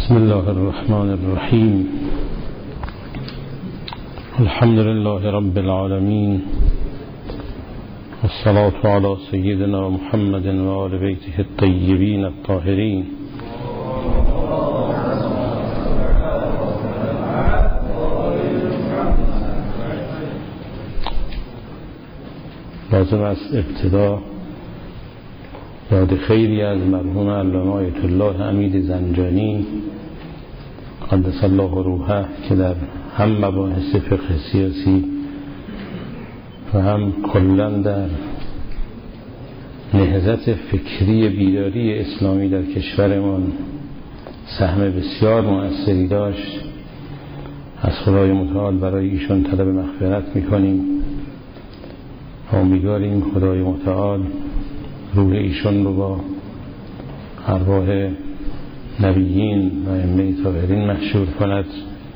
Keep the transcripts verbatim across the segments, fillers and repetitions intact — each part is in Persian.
بسم الله الرحمن الرحیم. الحمد لله رب العالمین والصلاة علی سیدنا محمد و آل بیته الطیبین الطاهرین. لازم است ابتدا یاد خیری از مرحوم علامه آیت الله امید زنجانی قدس الله روحه که در هم مباحث فقه سیاسی و هم کلاً در نهضت فکری بیداری اسلامی در کشورمان سهم بسیار مؤثری داشت، از خدای متعال برای ایشان طلب مغفرت میکنیم و امیدواریم خدای متعال روح ایشان رو با ارواح نبیین و ائمه طاهرین محشور کند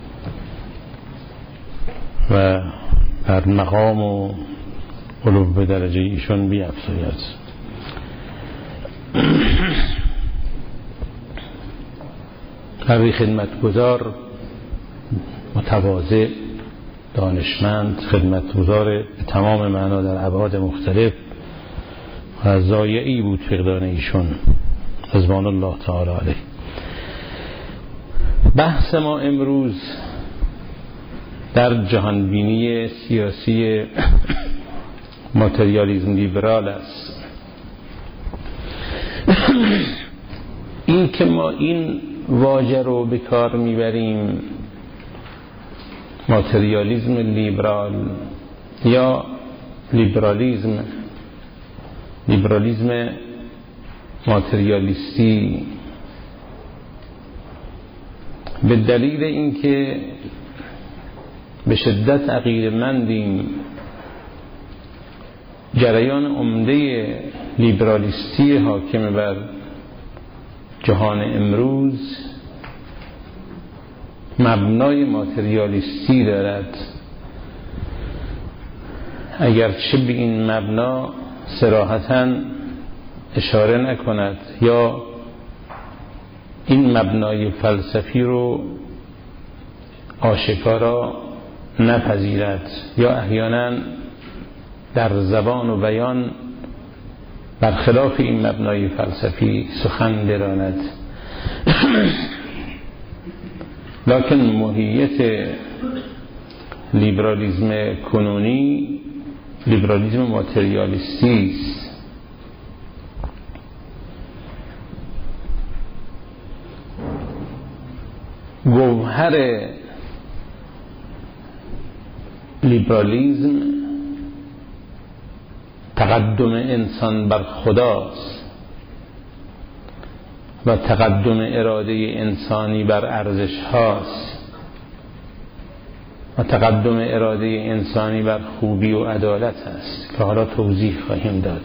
و بر مقام و علو به درجه ایشان بیفزاید. هر خدمتگزار متواضع، دانشمند، خدمتگزار به تمام معنا در ابعاد مختلف و ضایعی بود فقدان ایشون رضوان الله تعالی علیه. بحث ما امروز در جهانبینی سیاسی ماتریالیسم لیبرال است. این که ما این واژه رو به کار میبریم، ماتریالیسم لیبرال یا لیبرالیسم، لیبرالیسم ماتریالیستی، به دلیل اینکه به شدت عقیده‌مندیم جریان عمده لیبرالیستی حاکم بر جهان امروز مبنای ماتریالیستی دارد، اگرچه به این مبنا صراحتاً اشاره نکند یا این مبنای فلسفی رو آشکارا نپذیرد یا احیانا در زبان و بیان برخلاف این مبنای فلسفی سخن براند. لکن ماهیت لیبرالیسم کنونی لیبرالیسم ماتریالیستی است. گوهر لیبرالیسم تقدم انسان بر خداست و تقدم اراده انسانی بر ارزش هاست و تقدم اراده انسانی بر خوبی و عدالت است که حالا توضیح خواهیم داد.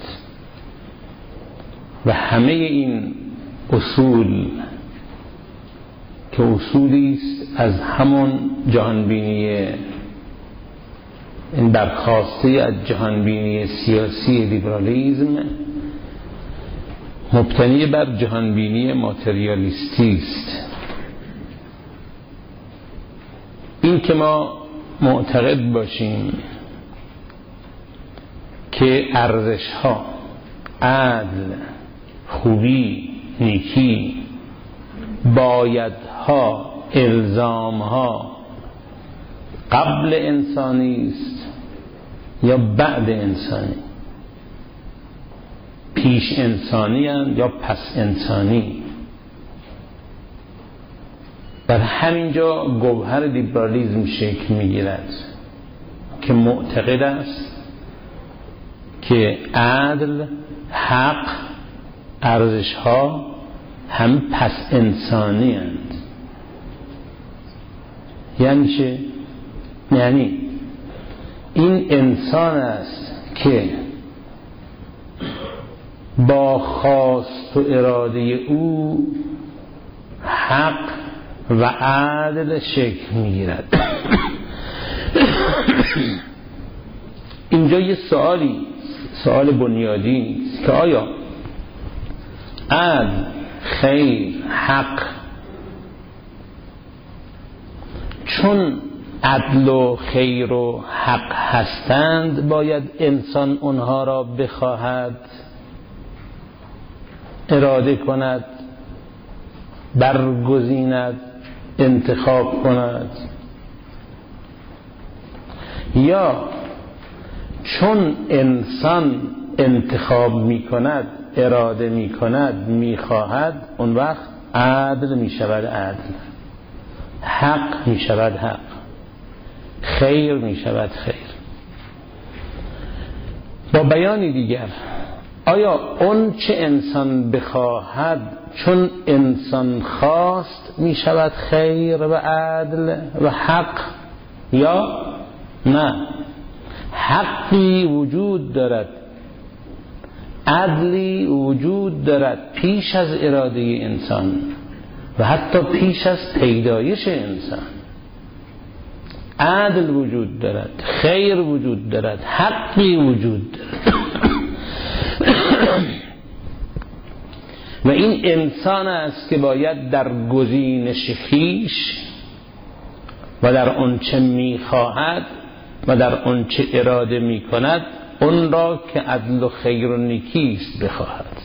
و همه این اصول که اصولی است از همون جهانبینی، این برخواسته از جهانبینی سیاسی لیبرالیسم مبتنی بر جهانبینی ماتریالیستی است. این که ما معتقد باشیم که ارزش‌ها، عدل، خوبی، نیکی، بایدها، الزامها قبل انسانی است یا بعد انسانی، پیش انسانی هستند یا پس انسانی، در همینجا گوهر لیبرالیسم شکل میگیرد که معتقد است که عدل، حق، ارزش‌ها هم پس انسانی هستند. یعنی چه؟ یعنی این انسان است که با خواست و اراده او حق و عدل شکل میگیرد. اینجا یه سوالی، سوال بنیادی است که آیا عدل، خیر، حق چون عدل و خیر و حق هستند باید انسان اونها را بخواهد، اراده کند، برگزیند، انتخاب کند، یا چون انسان انتخاب می کند، اراده می کند، می خواهد، اون وقت عدل می شود عدل، حق می شود حق، خیر می شود خیر. با بیانی دیگر، آیا اون چه انسان بخواهد چون انسان خواست می شود خیر و عدل و حق، یا نه، حقی وجود دارد، عدلی وجود دارد پیش از اراده انسان و حتی پیش از پیدایش انسان. عدل وجود دارد، خیر وجود دارد، حقی وجود دارد و این انسان است که باید در گزینش خویش و در آنچه می‌خواهد و در آنچه اراده می‌کند اون را که عدل و خیر و نیکی است بخواهد.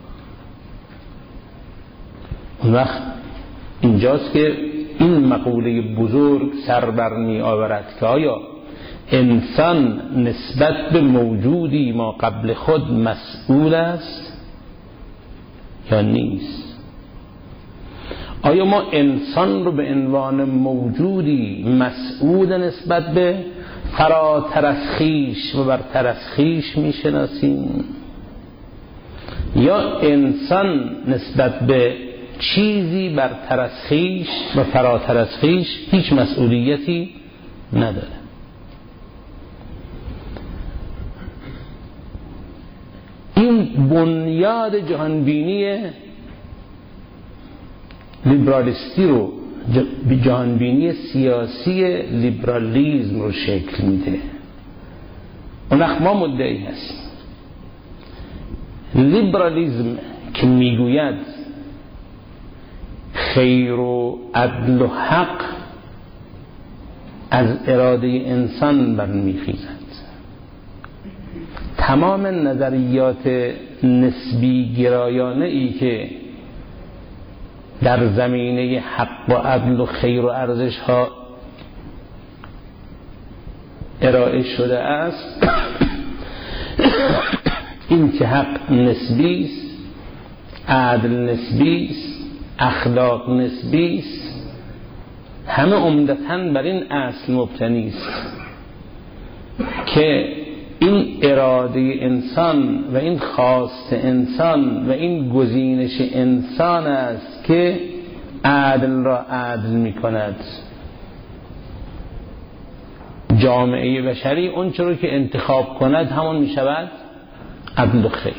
اون وقت اینجاست که این مقوله بزرگ سر بر می آورد که آیا انسان نسبت به موجودی ما قبل خود مسئول است یا نیست؟ آیا ما انسان رو به عنوان موجودی مسئول نسبت به فراتر از خویش و برتر از خویش می شناسیم، یا انسان نسبت به چیزی برتر از خویش و فراتر از خویش هیچ مسئولیتی نداره؟ این بنیاد جهانبینی لیبرالیستی رو، جهانبینی سیاسی لیبرالیزم رو شکل میده. اون وقت ما مدعی هستیم لیبرالیزم که میگوید خیر و عدل و حق از اراده انسان برمیخیزد، تمام نظریات نسبی گرایانه ای که در زمینه حق و عدل و خیر و ارزش ها ارائه شده است این که حق نسبی است، عدل نسبی است، اخلاق نسبی است، همه عمدتاً بر این اصل مبتنی است که این اراده انسان و این خواست انسان و این گزینش انسان است که عدل را عدل می کند. جامعه بشری اون چرا که انتخاب کند همون می شود عدل و خیر.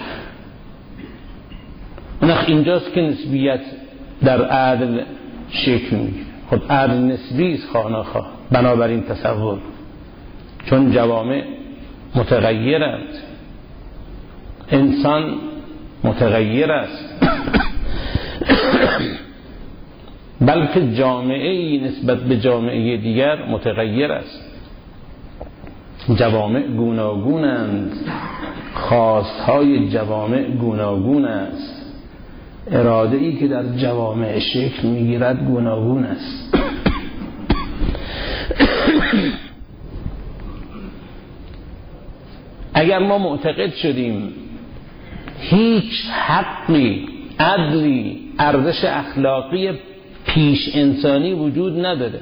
اونخ اینجاست که نسبیت در عدل شکل میگیره. خب عدل نسبی است خواه نخواه بنابراین تصور، چون جوامع متغیرند، انسان متغیر است بلکه جامعه نسبت به جامعه دیگر متغیر است. جوامع گوناگونند، خواستهای جوامع گوناگون است، اراده ای که در جوامع شکل میگیرد گوناگون است. اگر ما معتقد شدیم هیچ حقی، عدلی، ارزش اخلاقی پیش انسانی وجود نداره،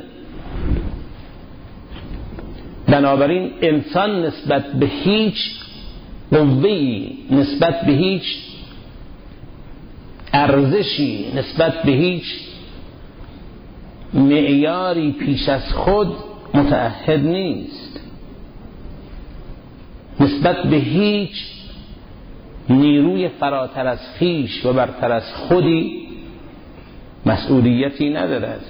بنابراین انسان نسبت به هیچ قوه‌ای، نسبت به هیچ ارزشی، نسبت به هیچ معیاری پیش از خود متعهد نیست، نسبت به هیچ نیروی فراتر از خویش و برتر از خودی مسئولیتی ندارد.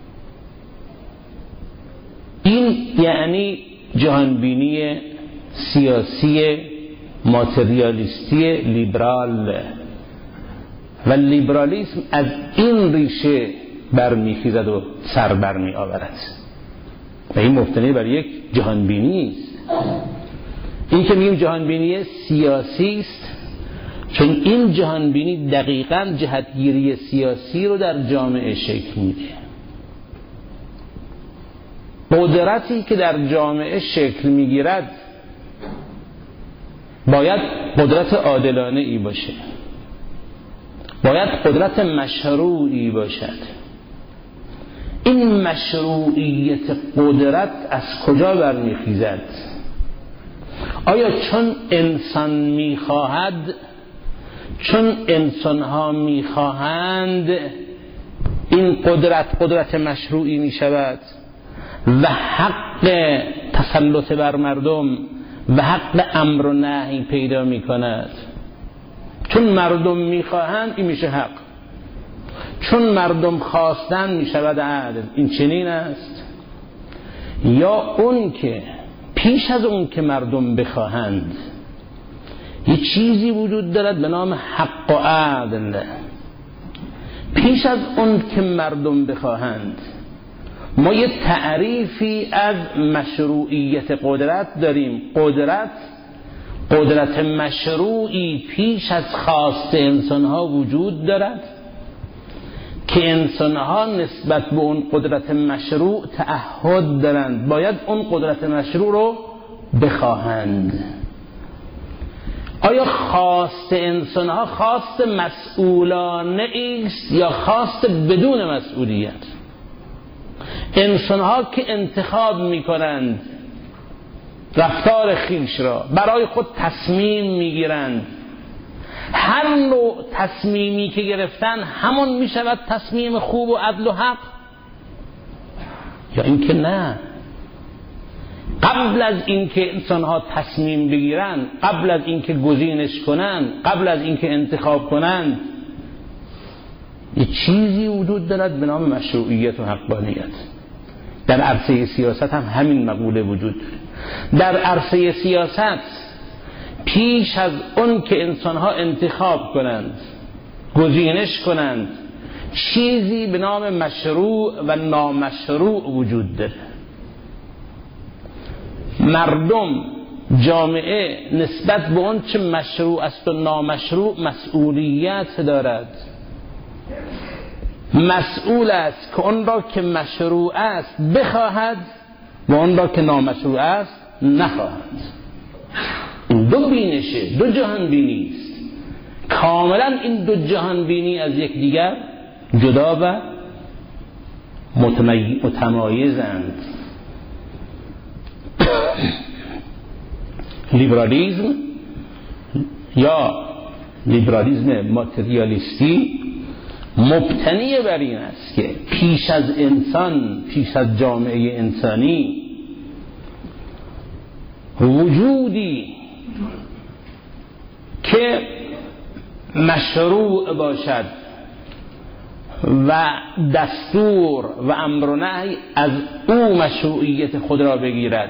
این یعنی جهانبینی سیاسی ماتریالیستی لیبرال و لیبرالیسم از این ریشه برمیخیزد و سر برمی آورد. و این مبتنی بر یک جهانبینی است. این که میگیم جهانبینی سیاسی است چون این جهانبینی دقیقاً جهتگیری سیاسی رو در جامعه شکل میده. قدرتی که در جامعه شکل میگیرد باید قدرت عادلانه ای باشه، باید قدرت مشروعی باشد. این مشروعیت قدرت از کجا برمیخیزد؟ آیا چون انسان میخواهد، چون انسانها میخواهند این قدرت قدرت مشروعی میشود و حق تسلط بر مردم و حق امر و نهی پیدا میکند؟ چون مردم میخواهند این میشه حق، چون مردم خواستن میشود عدل. این چنین است؟ یا اون که پیش از اون که مردم بخواهند یه چیزی وجود دارد به نام حق و عدل، پیش از اون که مردم بخواهند ما یه تعریفی از مشروعیت قدرت داریم. قدرت قدرت مشروعی پیش از خواست انسانها وجود دارد که انسانها نسبت به اون قدرت مشروع تعهد دارند، باید اون قدرت مشروع رو بخواهند. آیا خواست انسانها خواست مسئولانه است یا خواست بدون مسئولیت؟ انسانها که انتخاب میکنند رفتار خیش را، برای خود تصمیم میگیرند، هر نوع تصمیمی که گرفتن همون میشود تصمیم خوب و عدل و حق؟ یا اینکه نه، قبل از اینکه انسانها تصمیم بگیرند، قبل از اینکه گزینش کنند، قبل از اینکه انتخاب کنند یه چیزی وجود دارد به نام مشروعیت و حقانیت. در عرصه سیاست هم همین مقوله وجود داره. در عرصه سیاست پیش از اون که انسانها انتخاب کنند، گزینش کنند، چیزی به نام مشروع و نامشروع وجود داره. مردم، جامعه نسبت به اون چه مشروع است و نامشروع مسئولیت دارد. مسئول است که اون را که مشروع است بخواهد و اون را که نامشروع است نخواهد. این دو بینشه، دو جهان بینی است. کاملا این دو جهان بینی از یکدیگر جدا و متمایزند. لیبرالیسم یا لیبرالیسم ماتریالیستی مبتنی بر این است که پیش از انسان، پیش از جامعه انسانی وجودی که مشروع باشد و دستور و امر و نهی از او مشروعیت خود را بگیرد.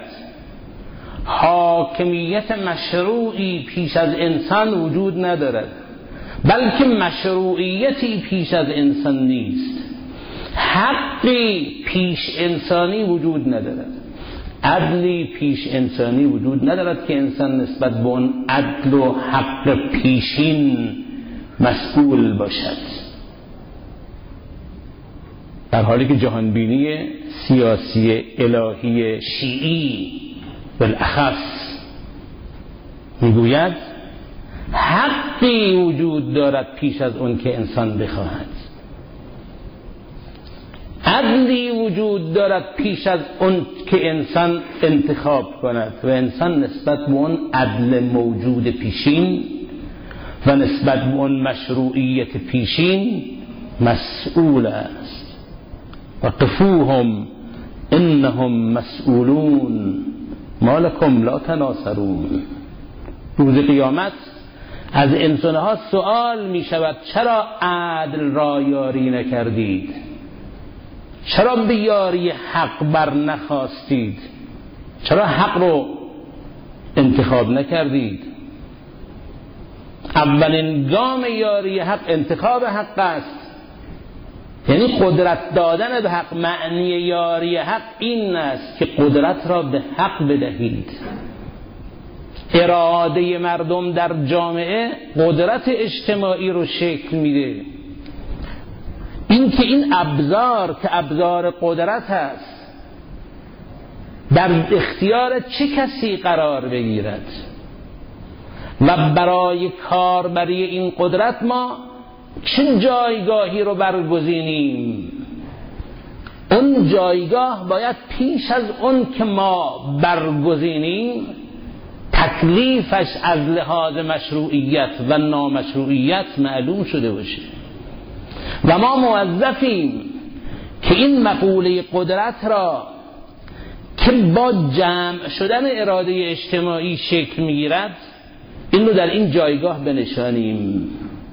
حاکمیت مشروعی پیش از انسان وجود ندارد، بلکه مشروعیتی پیش از انسان نیست. حقی پیش انسانی وجود ندارد، عدلی پیش انسانی وجود ندارد که انسان نسبت به اون عدل و حق پیشین مسئول باشد. در حالی که جهانبینی سیاسی الهی شیعی بالاخص میگوید حقی وجود دارد پیش از اون که انسان بخواهد، عدلی وجود دارد پیش از اون که انسان انتخاب کند و انسان نسبت به اون عدل موجود پیشین و نسبت به اون مشروعیت پیشین مسئول است. وقفوهم انهم مسئولون ما لکم لا تناصرون. روز قیامت از انسانها سوال می شود چرا عدل را یاری نکردید؟ چرا به یاری حق بر نخواستید؟ چرا حق رو انتخاب نکردید؟ اولین گام یاری حق انتخاب حق است. یعنی قدرت دادن به حق، معنی یاری حق این است که قدرت را به حق بدهید. اراده مردم در جامعه قدرت اجتماعی رو شکل میده. این که این ابزار که ابزار قدرت است در اختیار چه کسی قرار بگیرد و برای کاربری این قدرت ما چه جایگاهی رو برگزینیم، اون جایگاه باید پیش از اون که ما برگزینیم تکلیفش از لحاظ مشروعیت و نامشروعیت معلوم شده باشه و ما موظفیم که این مقوله قدرت را که با جمع شدن اراده اجتماعی شکل میگیرد این رو در این جایگاه بنشانیم.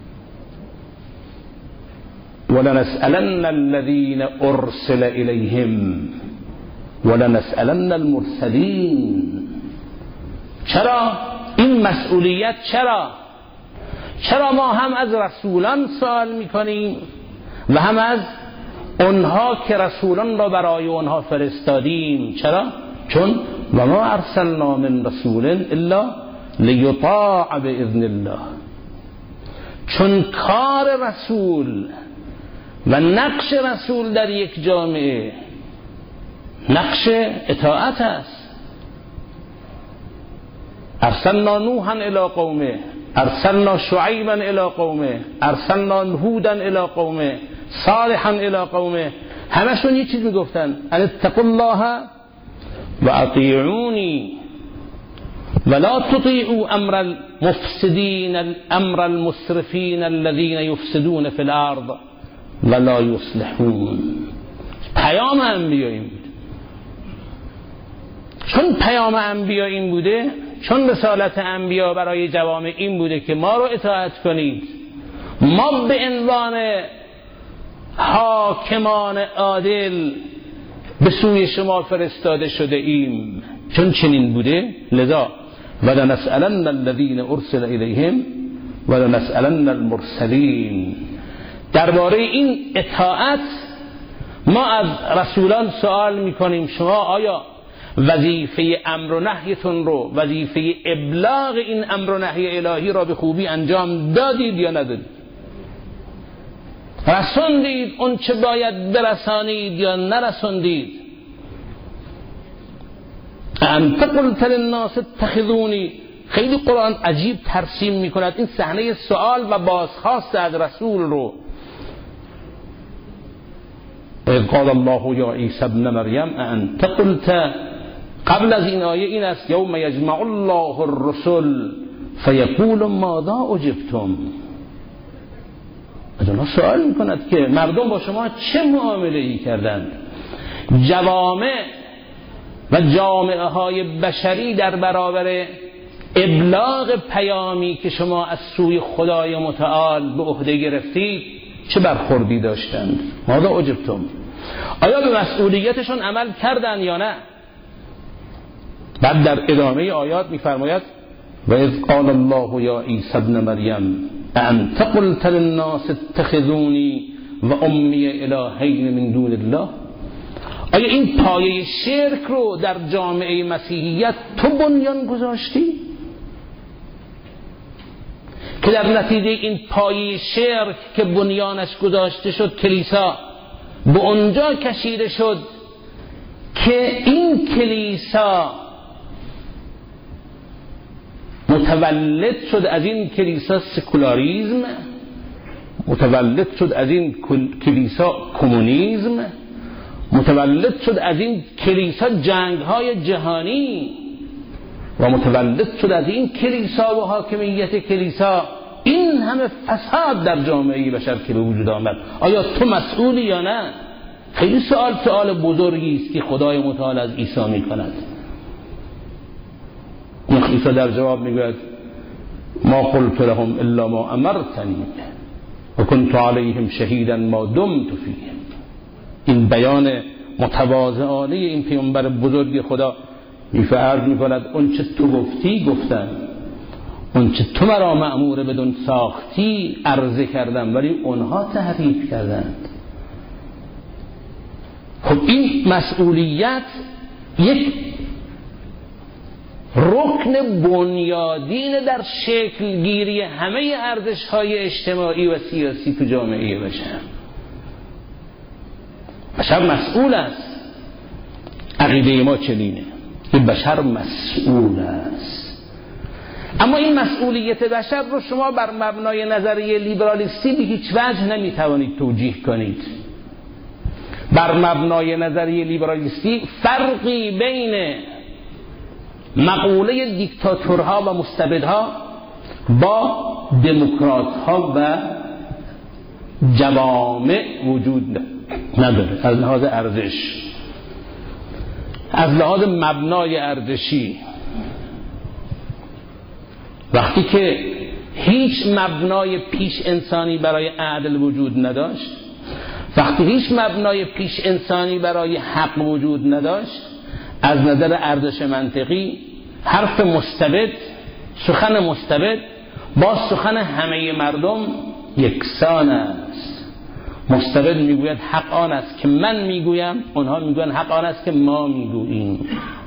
ولنسألن الذين ارسل الیهم ولنسألن المرسلین. چرا این مسئولیت؟ چرا چرا ما هم از رسولان سوال میکنیم و هم از اونها که رسولان را برای اونها فرستادیم؟ چرا؟ چون و ما ارسلنا من رسول الا لیطاع باذن الله. چون کار رسول و نقش رسول در یک جامعه نقش اطاعت است. ارسلنا نوحا الی قومه، ارسلنا شعیبا الی قومه، ارسلنا هودا الی قومه، صالحا الی قومه. همشون یه چیز میگفتن، ان اتقوا الله و اطیعونی ولا تطیعوا امر المفسدین الامر المسرفین الذین یفسدون فی الارض ولا یصلحون. پیام انبیا این بود. چون پیام انبیا این بوده، چون رسالت انبیا برای جوامع این بوده که ما رو اطاعت کنید، ما به عنوان حاکمان عادل به سوی شما فرستاده شده ایم. چون چنین بوده لذا ولنسألن الذین ارسل الیهم ولنسألن المرسلین. درباره این اطاعت ما از رسولان سوال میکنیم شما آیا وظیفه امر و نهیتون رو، وظیفه ابلاغ این امر و نهی الهی را به خوبی انجام دادید یا ندادید؟ رسوندید اون چه باید برسانید یا نرسوندید؟ انت قلت للناس اتخذونی. خیلی قرآن عجیب ترسیم میکند این صحنه سوال و بازخواست از رسول رو. اذ قال الله یا عیسی ابن مریم انت قلت. قبل از این آیه این است یوم یجمع الله الرسل فیقول ماذا اجبتم. از اونها سوال میکند که مردم با شما چه معامله ای کردند. جوامع و جامعه های بشری در برابر ابلاغ پیامی که شما از سوی خدای متعال به عهده گرفتید چه برخوردی داشتند؟ ماذا اجبتم. آیا به مسئولیتشون عمل کردند یا نه؟ بعد در ادامه آیات میفرماید و اذ قال الله یا عیسی ابن مریم انت قلت للناس اتخذونی و امی الهین من دون الله. آیا این پایه شرک رو در جامعه مسیحیت تو بنیان گذاشتی؟ که در نتیجه این پایه شرک که بنیانش گذاشته شد کلیسا به اونجا کشیده شد که این کلیسا متولد شد از این کلیسا سکولاریزم، متولد شد از این کلیسا کمونیسم، متولد شد از این کلیسا جنگ‌های جهانی و متولد شد از این کلیسا و حاکمیت کلیسا این همه فساد در جامعه بشر که به وجود آمد. آیا تو مسئولی یا نه؟ خیلی سوال سوال بزرگی است که خدای متعال از عیسی می‌کند. عیسی در جواب میگوید ما قلت لهم الا ما امرتنی و كنت علیهم شهیدا ما دمت فیهم. این بیان متواضعانه این پیامبر بزرگ خدا میفرض میکند اون چه تو گفتی گفتم، اون چه تو مرا مأمور بدون ساختی عرضه کردم، ولی اونها تحریف کردند. خب این مسئولیت یک رکن بنیادین در شکل گیری همه ارزش‌های اجتماعی و سیاسی تو جامعه بشر. بشر مسئول است. عقیده ما چنینه که بشر مسئول است. اما این مسئولیت بشر رو شما بر مبنای نظریه لیبرالیستی به هیچ وجه نمیتوانید توجیه کنید. بر مبنای نظریه لیبرالیستی فرقی بین مقوله دیکتاتورها و مستبدها با دموکراتها و جوامع وجود نداره. از لحاظ ارزش، از لحاظ مبنای ارزشی، وقتی که هیچ مبنای پیش انسانی برای عدل وجود نداشت، وقتی هیچ مبنای پیش انسانی برای حق وجود نداشت، از نظر ارزش منطقی حرف مستبد، سخن مستبد با سخن همه مردم یکسان است. مستبد میگوید حق آن است که من میگویم، اونها میگوین حق آن است که ما میگوییم.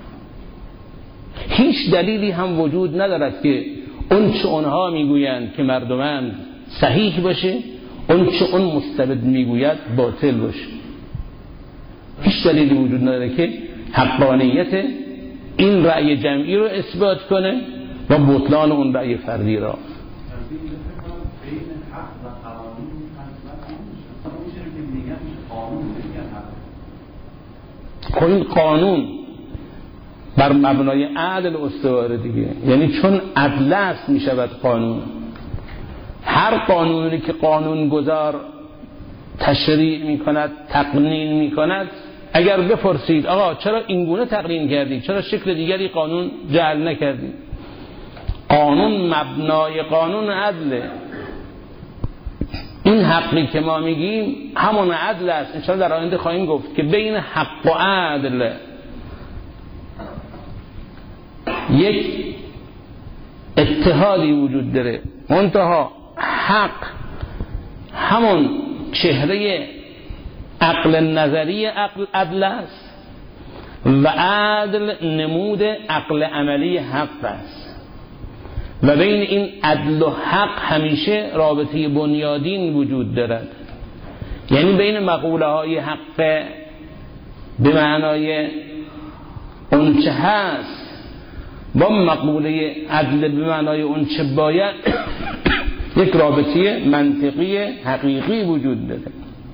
هیچ دلیلی هم وجود ندارد که اون چه اونها میگویند که مردمان صحیح باشه، اون چه اون مستبد میگوید باطل باشه. هیچ دلیلی وجود نداره که حقانیت این رأی جمعی رو اثبات کنه و بطلان اون رأی فردی را. خب این قانون بر مبنای عدل استواره دیگه، یعنی چون عدل است می شود قانون. هر قانونی که قانون گذار تشریع می کند، تقنین می کند، اگر بپرسید آقا چرا اینگونه تقنین کردی، چرا شکل دیگری قانون جعل نکردی، قانون مبنای قانون عدله. این حقی که ما میگیم همون عدل است. انشاءالله در آینده خواهیم گفت که بین حق و عدل یک اتحادی وجود داره. منتها حق همون چهره عقل نظری عقل عدل است و عدل نمود عقل عملی حق است و بین این عدل و حق همیشه رابطه بنیادین وجود دارد. یعنی بین مقوله های حق به معنای اون چه هست با مقوله عدل به معنای اون چه باید یک رابطه منطقی حقیقی وجود داره.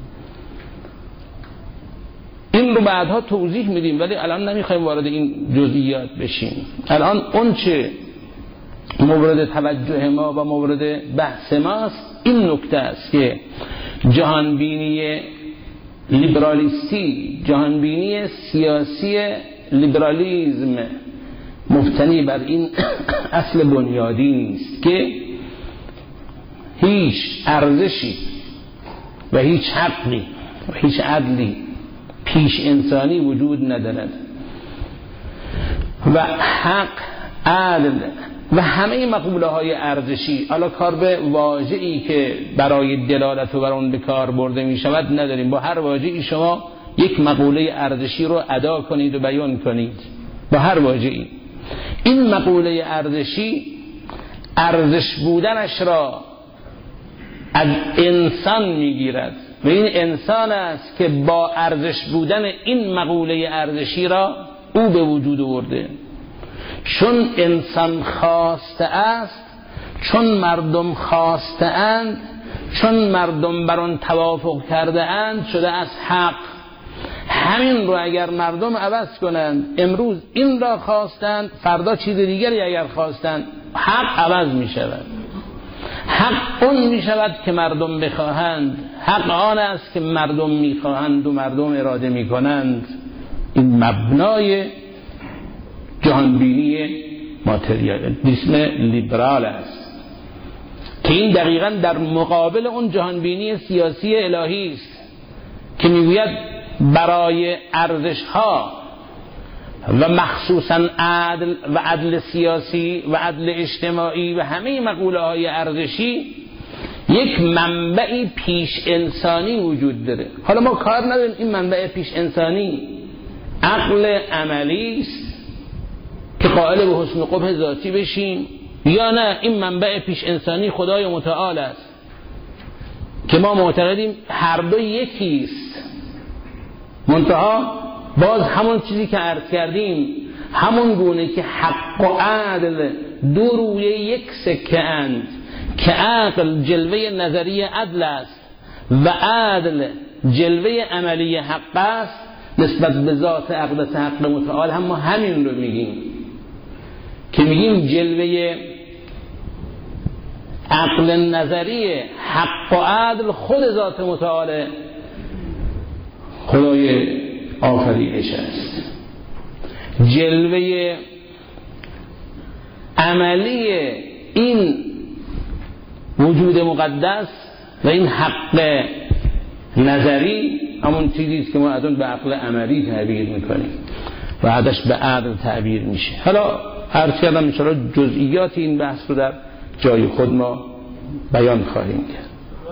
این رو بعدها توضیح میدیم، ولی الان نمیخوایم وارد این جزئیات بشیم. الان اون چه مورد توجه ما و مورد بحث ماست این نکته است که جهانبینی لیبرالیستی، جهانبینی سیاسی لیبرالیزم مبتنی بر این اصل بنیادی نیست که هیچ ارزشی و هیچ حقی و هیچ عدلی پیش انسانی وجود ندارد و حق، عدل و همه مقوله های ارزشی، حالا کار به واژه‌ای که برای دلالت و بر اون به کار برده می شود نداریم. با هر واژه‌ای شما یک مقوله ارزشی رو ادا کنید و بیان کنید، با هر واژه‌ای. این مقوله ارزشی ارزش بودنش را از انسان میگیرد و این انسان است که با ارزش بودن این مقوله ارزشی را او به وجود آورده. چون انسان خواسته است، چون مردم خواسته اند، چون مردم بر آن توافق کرده اند، شده از حق. همین رو اگر مردم عوض کنند، امروز این را خواستند، فردا چیز دیگری اگر خواستند، حق عوض می شود. حق اون می شود که مردم بخواهند، حق آن است که مردم می خواهند و مردم اراده می کنند. این مبنای جهانبینی ماتریالیسم لیبرال است که این دقیقاً در مقابل اون جهانبینی سیاسی الهی است که میگوید برای ارزش‌ها و مخصوصاً عدل و عدل سیاسی و عدل اجتماعی و همه مقوله‌های ارزشی یک منبع پیش انسانی وجود داره. حالا ما کار نداریم این منبع پیش انسانی عقل عملی است که قائل به حسن قبح ذاتی بشیم، یا نه این منبع پیش انسانی خدای متعال است که ما معتقدیم هر دو یکی است. منتها باز همون چیزی که عرض کردیم، همون گونه که حق و عدل دو روی یک سکه اند که عقل جلوه نظری عدل است و عدل جلوه عملی حق است، نسبت به ذات اقدس حق متعال هم ما همین رو میگیم که میگیم جلوه عقل نظری حق و عدل خود ذات متعال خدای آفرینش است. جلوه عملی این وجود مقدس و این حق نظری همون چیزی است که ما از اون به عقل عملی تعبیر میکنیم، بعدش به عدل تعبیر میشه. حالا عرض کردم ان شاءالله جزئیات این بحث رو در جای خود ما بیان خواهیم کرد.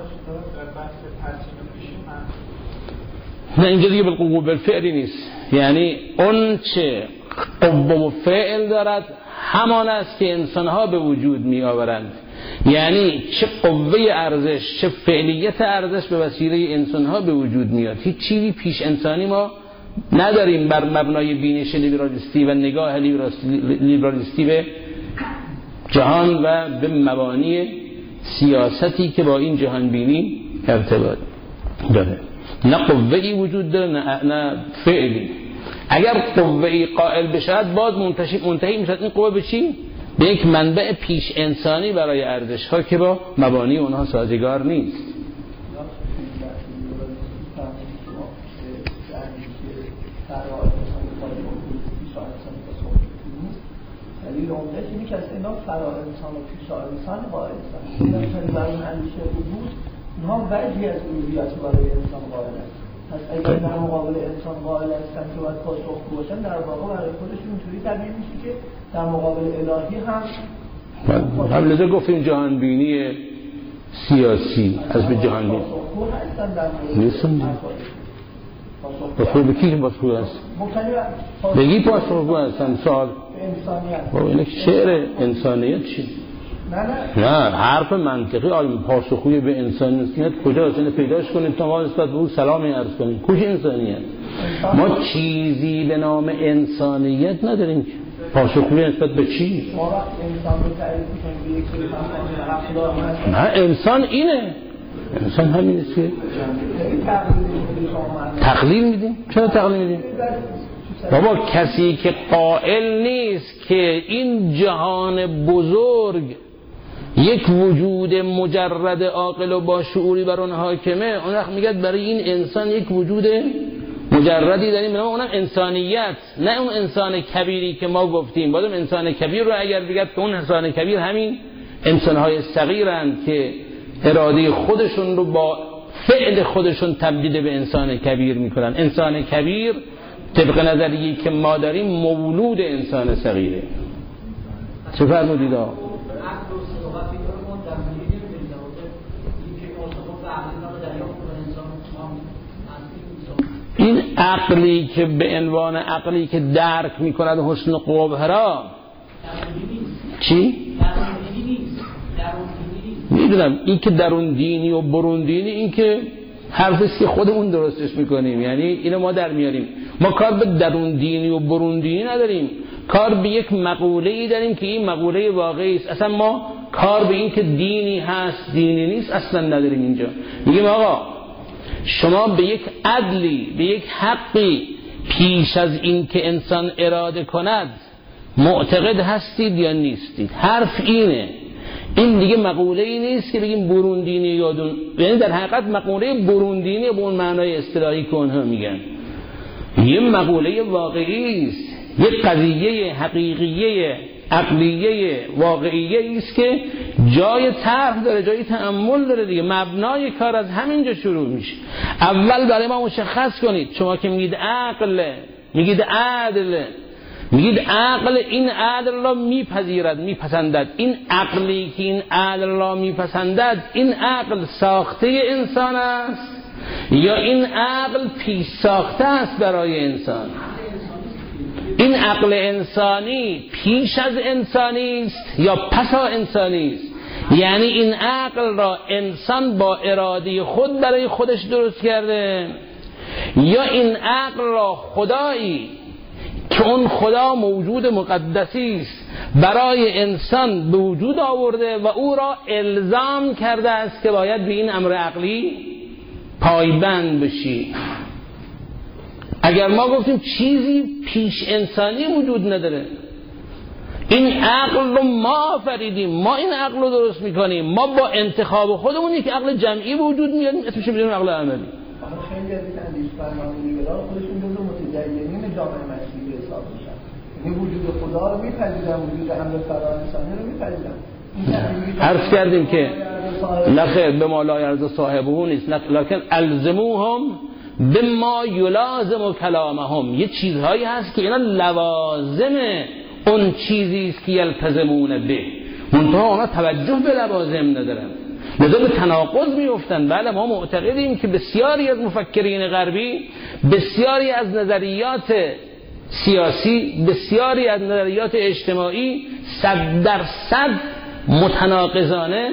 نه اینجا دیگه بالقوه بالفعلی نیست، یعنی اون چه قوه و فعل دارد همان است که انسانها به وجود می آورند. یعنی چه قوه ارزش چه فعلیت ارزش به وسیله انسانها به وجود میاد. هیچ چیزی پیش انسانی ما نداریم بر مبنای بینش لیبرالیستی و نگاه لیبرالیستی به جهان و به مبانی سیاستی که با این جهان بینی ارتباط داره. نه قوه‌ای وجود داره نه, نه فعلی. اگر قوه‌ای قائل بشود باز منتشی منتهی میشد این قوه به چی؟ به یک منبع پیش انسانی برای ارزش ها که با مبانی اونها سازگار نیست. دلیل عمده‌اش اینه که از اینا فرار انسان و پیش انسان قائل هستند. اینا مثلا برای اندیشه وجود اینها وجهی از الوهیت برای انسان قائل است. پس اگر در مقابل انسان قائل هستن که باید پاسخگو باشن، در واقع برای خودشون اینطوری تعبیر میشه که در مقابل الهی هم هم لذا گفتیم جهان بینی سیاسی از به جهان بینی نیستم پاسخگو به کی پاسخگو هست؟ بگی پاسخگو هستن سال بابا اینه شعر انسانیت چی؟ نه نه حرف منطقی آدم پاسخگوی به انسانیت کجا هست؟ اینو پیداش کنیم تا ما نسبت به او سلامی عرض کنیم. کجا انسانیت؟ ما چیزی به نام انسانیت نداریم. پاسخگوی نسبت به چی؟ نه انسان اینه، انسان همین است که تقلیل میدیم. چرا تقلیل میدیم؟ بابا کسی که قائل نیست که این جهان بزرگ یک وجود مجرد عاقل و با شعوری بر اون حاکمه، اون وقت میگه برای این انسان یک وجود مجردی داریم، به نام اونم انسانیت، نه اون انسان کبیری که ما گفتیم. بازم انسان کبیر رو اگر بگید که اون انسان کبیر همین انسانهای صغیرند که اراده خودشون رو با فعل خودشون تبدیل به انسان کبیر میکنن. انسان کبیر طبق نظریه‌ای که ما داریم مولود انسان صغیره. چه فرمودید آقا؟ این عقلی که به عنوان عقلی که درک میکند حسن قبح را چی؟ میدونم این که درون دینی و برون دینی این که حرفیست که خودمون درستش میکنیم، یعنی اینو ما در میاریم. ما کار به درون دینی و برون دینی نداریم، کار به یک مقوله‌ای داریم که این مقوله واقعی است. اصلا ما کار به این که دینی هست دینی نیست اصلا نداریم. اینجا میگیم آقا شما به یک عدلی به یک حقی پیش از این که انسان اراده کند معتقد هستید یا نیستید؟ حرف اینه. این دیگه مقوله ای نیست که بگیم برون دینی یا دون، یعنی در حقیقت مقوله برون دینی به اون معنای اصطلاحی که اونها میگن یه مقوله واقعی است، یه قضیه حقیقیه عقلیه واقعیه است که جای طرح داره، جای تأمل داره دیگه. مبنای کار از همینجا شروع میشه. اول برای ما مشخص کنید، شما که میگید عقل، میگید عدل، میگید عقل این عدل را میپذیرد میپسندد. این عقلی که این عدل را میپسندد، این عقل ساخته انسان است یا این عقل پیش ساخته است برای انسان؟ این عقل انسانی پیش از انسانی است یا پسا انسانی است؟ یعنی این عقل را انسان با اراده خود برای خودش درست کرده یا این عقل را خدایی که اون خدا موجود مقدسی است برای انسان به وجود آورده و او را الزام کرده است که باید به این امر عقلی پایبند بشی. اگر ما گفتیم چیزی پیش انسانی وجود نداره، این عقل رو ما آفریدیم، ما این عقل رو درست میکنیم، ما با انتخاب خودمون یک عقل جمعی به وجود میاریم، اسمش میذاریم عقل عملی. خیلی از این اندیشمندان لیبرال خودشون جزو متدینین جامعه مشروطه حساب میشن، یعنی وجود خدا رو میپذیرن، وجود امر فرانسانی رو میپذیرن. عرض کردیم که نخیر به ما لا یرضی صاحبه نیست، لکن الزموهم بما یلازم کلامهم. یه چیزهایی هست که اینا لوازم اون چیزی است که یلتزمون به، منتها اونا توجه به لوازم ندارن، لذا به تناقض میافتن. بله ما معتقدیم که بسیاری از مفکرین غربی، بسیاری از نظریات سیاسی، بسیاری از نظریات اجتماعی صد درصد متناقضانه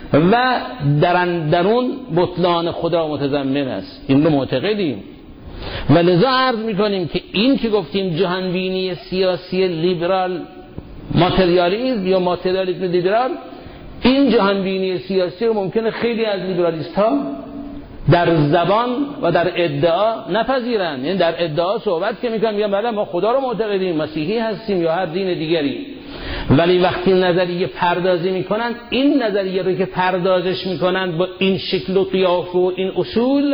و در درون بطلان خدا متضمن است. این رو معتقدیم و لذا عرض میکنیم که این که گفتیم جهانبینی سیاسی لیبرال ماتریالیسم یا ماتریالیسم لیبرال، این جهانبینی سیاسی رو ممکنه خیلی از لیبرالیست ها در زبان و در ادعا نپذیرن. یعنی در ادعا صحبت که میکنن میگن بله ما خدا رو معتقدیم، مسیحی هستیم یا هر دین دیگری، ولی وقتی نظریه پردازی میکنن، این نظریه رو که پردازش میکنن با این شکل و قیافه و این اصول،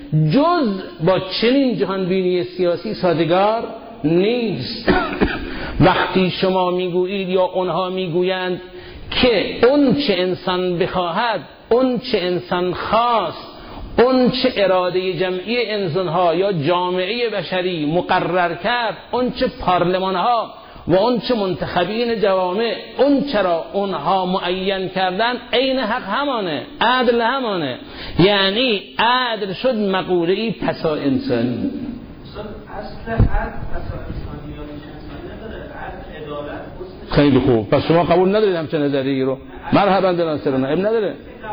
جز با چنین جهانبینی سیاسی سازگار نیست. وقتی شما میگویید یا اونها میگویند که اون چه انسان بخواهد، اون چه انسان خواست، اون چه اراده جمعی انسانها یا جامعه بشری مقرر کرد، اون چه پارلمانها و اون چه منتخبین جوامع اون چرا اونها معین کردن، عین حق همانه، عدل همانه. یعنی عدل شد مقوله‌ای پسا انسانی. اصل عدل پسا انسانی یا انسانی نداره، عدل عدالت. خیلی خوب، پس شما قبول ندارید همچین نظریه‌ای رو؟ مرحبا بناصرنا، اب نداره.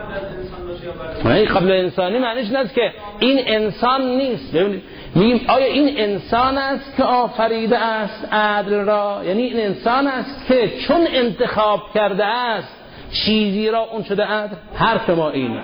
این قبل انسانی معنیش نیست که این انسان نیست. ببینید میگیم آیا این انسان است که آفریده است عدل را؟ یعنی این انسان است که چون انتخاب کرده است چیزی را اون شده عدل؟ حرف ما اینه.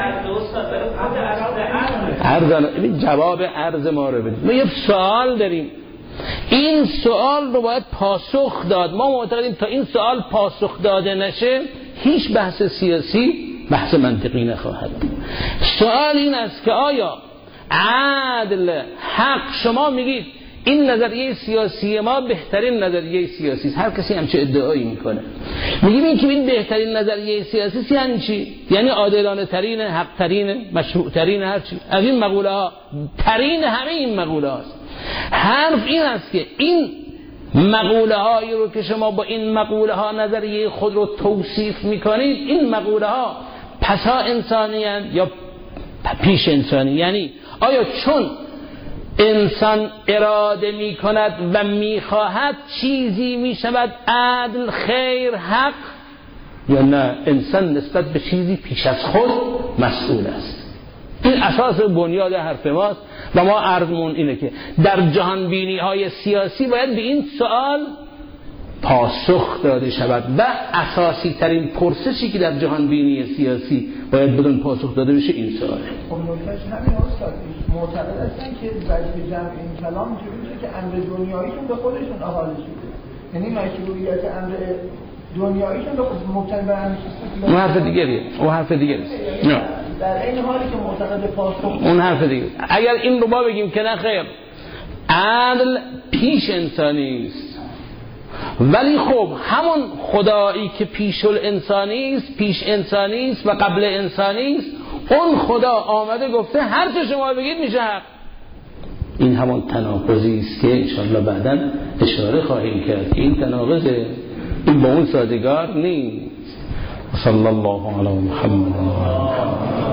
عرض جواب عرض ما رو بدید. ما یه سوال داریم، این سوال رو باید پاسخ داد. ما معتقدیم تا این سوال پاسخ داده نشه هیچ بحث سیاسی بحث منطقی نخواهد. سوال این است که آیا عدل، حق، شما میگید این نظریه سیاسی ما بهترین نظریه سیاسی است، هر کسی همچه ادعایی میکنه، میگیم این که این بهترین نظریه سیاسی است یعنی چی؟ یعنی عادلانه ترین، حق ترین، مشروع ترین، هر چی از این مقوله ها، ترین همه این مقوله هاست. حرف این است که این مقوله هایی رو که شما با این مقوله ها نظریه خود رو توصیف میکنید، این مقوله ها پسا انسانی هستند یا پیش انسانی؟ یعنی آیا چون انسان اراده می کند و می خواهد چیزی می شود عدل، خیر، حق، یا نه انسان نسبت به چیزی پیش از خود مسئول است؟ این اساس بنیاد حرف ماست و ما عرضمون اینه که در جهان بینی های سیاسی باید به این سوال پاسخ داده شود و اساسی ترین پرسشی که در جهان بینی سیاسی باید بدون پاسخ داده بشه این سواله. خب نکتهش همین استاد معتقد هستن که وجه جمع این کلام اینجوری میشه که امر دنیاییشون به خودشون احاله شده، یعنی مشروعیت امر دنیاییشون به خود مبتنی بر امر اون حرف دیگریه، اون حرف دیگریه. نه در این حالی که معتقد پاسخ اون حرف دیگه. اگر این رو ما بگیم که نه خیر عدل پیش انسانی است، ولی خب همون خدایی که پیش الانسانی است، پیش انسانی است و قبل انسانی است، اون خدا آمده گفته هر چه شما بگید میشه حق. این همان تناقضی است که انشاءالله بعداً اشاره خواهیم کرد. این تناقضه، این با اون سازگار نیست. صلی الله علی محمد و آله محمد.